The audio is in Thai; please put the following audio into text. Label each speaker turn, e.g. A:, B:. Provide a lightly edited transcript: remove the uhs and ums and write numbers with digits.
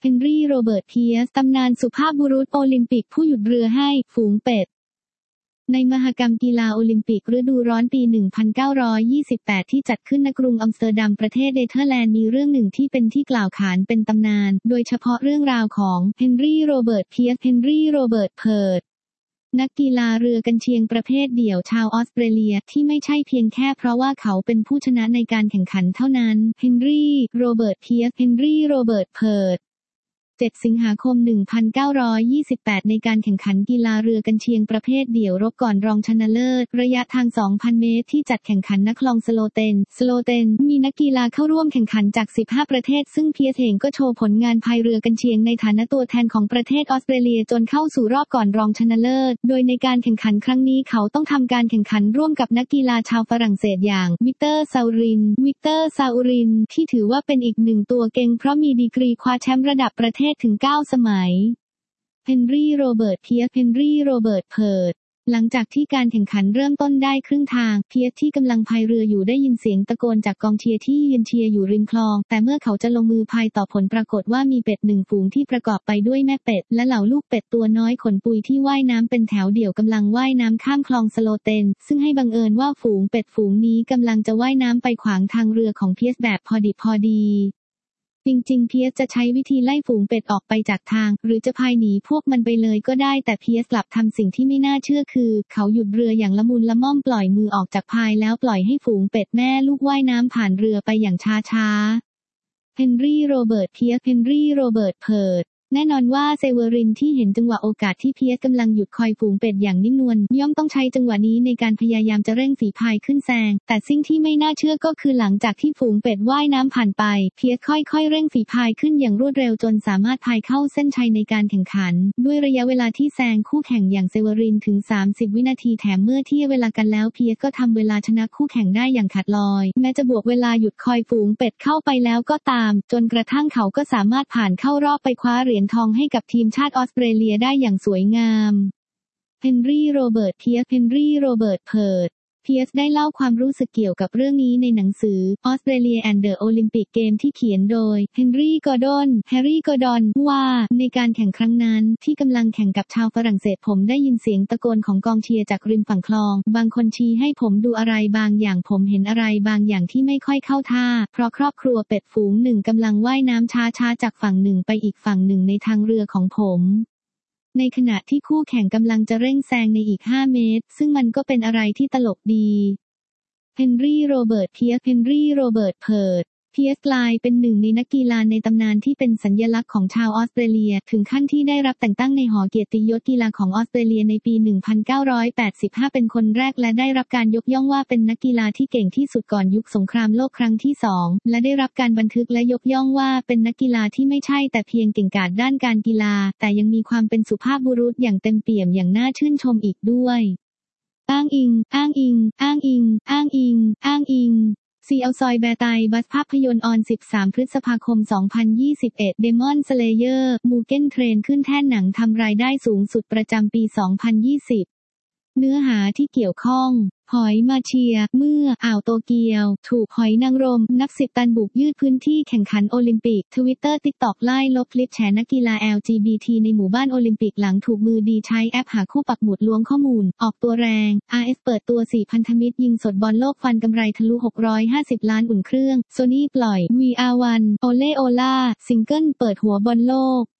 A: เฮนรี่โรเบิร์ตเพียร์สตำนานสุภาพบุรุษโอลิมปิกผู้หยุดเรือให้ฝูงเป็ดในมหกรรมกีฬาโอลิมปิกฤดูร้อนปี 1928 ที่จัดขึ้นณกรุงอัมสเตอร์ดัมประเทศเนเธอร์แลนด์มีเรื่องหนึ่งที่เป็นที่กล่าวขานเป็นตำนานโดยเฉพาะเรื่องราวของเฮนรี่โรเบิร์ตเพียร์สเฮนรี่โรเบิร์ตเพิร์ดนักกีฬาเรือกันเชียงประเภทเดี่ยวชาวออสเตรเลียที่ไม่ใช่เพียงแค่เพราะว่าเขาเป็นผู้ชนะในการแข่งขันเท่านั้นเฮนรี่โรเบิร์ตเพียร์สเฮนรี่โรเบิร์ตเพิร์ด7 สิงหาคม 1928 ในการแข่งขันกีฬาเรือกันเชียงประเภทเดี่ยวรบก่อนรองชนะเลิศระยะทาง 2,000 เมตรที่จัดแข่งขันณคลองสโลเตนมีนักกีฬาเข้าร่วมแข่งขันจาก 15 ประเทศซึ่งเพียร์สเองก็โชว์ผลงานพายเรือกันเชียงในฐานะตัวแทนของประเทศออสเตรเลียจนเข้าสู่รอบก่อนรองชนะเลิศโดยในการแข่งขันครั้งนี้เขาต้องทำการแข่งขันร่วมกับนักกีฬาชาวฝรั่งเศสอย่างวิกเตอร์ซาอูรินที่ถือว่าเป็นอีกหนึ่งตัวเก่งเพราะมีดีกรีคว้าแชมป์ระดับประเทศถึง 9 สมัยเฮนรี่โรเบิร์ตเพียร์สเฮนรี่โรเบิร์ตเพิร์ดหลังจากที่การแข่งขันเริ่มต้นได้ครึ่งทางเพียร์สที่กำลังพายเรืออยู่ได้ยินเสียงตะโกนจากกองเชียร์ที่ยืนเชียร์อยู่ริมคลองแต่เมื่อเขาจะลงมือพายต่อผลปรากฏว่ามีเป็ดหนึ่งฝูงที่ประกอบไปด้วยแม่เป็ดและเหล่าลูกเป็ดตัวน้อยขนปุยที่ว่ายน้ำเป็นแถวเดี่ยวกำลังว่ายน้ำข้ามคลองสโลเตนซึ่งให้บังเอิญว่าฝูงเป็ดฝูงนี้กำลังจะว่ายน้ำไปขวางทางเรือของเพียร์สแบบพอดีจริงๆเพียร์สจะใช้วิธีไล่ฝูงเป็ดออกไปจากทางหรือจะพายหนีพวกมันไปเลยก็ได้แต่เพียร์สกลับทำสิ่งที่ไม่น่าเชื่อคือเขาหยุดเรืออย่างละมุนละม่อมปล่อยมือออกจากพายแล้วปล่อยให้ฝูงเป็ดแม่ลูกว่ายน้ำผ่านเรือไปอย่างช้าๆเฮนรี่โรเบิร์ตเพียร์สเฮนรี่โรเบิร์ตเพิร์ดแน่นอนว่าเซเวอรินที่เห็นจังหวะโอกาสที่เพียร์สกำลังหยุดคอยฝูงเป็ดอย่างนิ่งนวลย่อมต้องใช้จังหวะนี้ในการพยายามจะเร่งฝีพายขึ้นแซงแต่สิ่งที่ไม่น่าเชื่อก็คือหลังจากที่ฝูงเป็ดว่ายน้ำผ่านไปเพียร์สค่อยๆเร่งฝีพายขึ้นอย่างรวดเร็วจนสามารถพายเข้าเส้นชัยในการแข่งขันด้วยระยะเวลาที่แซงคู่แข่งอย่างเซเวอรินถึง30 วินาทีแถมเมื่อเทียบเวลากันแล้วเพียร์สก็ทำเวลาชนะคู่แข่งได้อย่างขาดลอยแม้จะบวกเวลาหยุดคอยฝูงเป็ดเข้าไปแล้วก็ตามจนกระทั่งเขาก็สามารถผ่านเข้ารอบไปคว้าเหรียญทองให้กับทีมชาติออสเตรเลียได้อย่างสวยงามเฮนรี่โรเบิร์ตเพียร์สเฮนรี่โรเบิร์ตเพิร์ดเพียร์สได้เล่าความรู้สึกเกี่ยวกับเรื่องนี้ในหนังสือ Australia and the Olympic Game ที่เขียนโดยเฮนรี่กอร์ดอนว่าในการแข่งครั้งนั้นที่กำลังแข่งกับชาวฝรั่งเศสผมได้ยินเสียงตะโกนของกองเชียร์จากริมฝั่งคลองบางคนชี้ให้ผมดูอะไรบางอย่างผมเห็นอะไรบางอย่างที่ไม่ค่อยเข้าท่าเพราะครอบครัวเป็ดฝูงหนึ่งกำลังว่ายน้ำช้าๆจากฝั่งหนึ่งไปอีกฝั่งหนึ่งในทางเรือของผมในขณะที่คู่แข่งกำลังจะเร่งแซงในอีก5 เมตรซึ่งมันก็เป็นอะไรที่ตลกดีเฮนรี่โรเบิร์ตเพียร์สเฮนรี่โรเบิร์ตเพิร์ดเพียร์สกลายเป็นหนึ่งในนักกีฬาในตำนานที่เป็นสัญลักษณ์ของชาวออสเตรเลียถึงขั้นที่ได้รับแต่งตั้งในหอเกียรติยศกีฬาของออสเตรเลียในปี 1985 เป็นคนแรกและได้รับการยกย่องว่าเป็นนักกีฬาที่เก่งที่สุดก่อนยุคสงครามโลกครั้งที่ 2และได้รับการบันทึกและยกย่องว่าเป็นนักกีฬาที่ไม่ใช่แต่เพียงเก่งกาจด้านการกีฬาแต่ยังมีความเป็นสุภาพบุรุษอย่างเต็มเปี่ยมอย่างน่าชื่นชมอีกด้วยอ้างอิงซีเอาซอยแบร์ไตบัสภาพยนตร์ออน 13 พฤษภาคม 2021 เดมอนสเลเยอร์มูเก้นเทรนขึ้นแท่นหนังทำรายได้สูงสุดประจำปี 2020 เนื้อหาที่เกี่ยวข้องหอยมาเชียเมื่ออ่าวโตเกียวถูกหอยนางรมนับ10 ตันบุกยืดพื้นที่แข่งขันโอลิมปิก Twitter TikTok ไล่ลบคลิปแฉนักกีฬา LGBT ในหมู่บ้านโอลิมปิกหลังถูกมือดีใช้แอปหาคู่ปักหมุดล้วงข้อมูลออกตัวแรง RS เปิดตัว 4 พันธมิตรยิงสดบอลโลกฟันกำไรทะลุ650 ล้านอุ่นเครื่อง Sony ปล่อย VR1 โอเล่โอล่าซิงเกิลเปิดหัวบอลโลก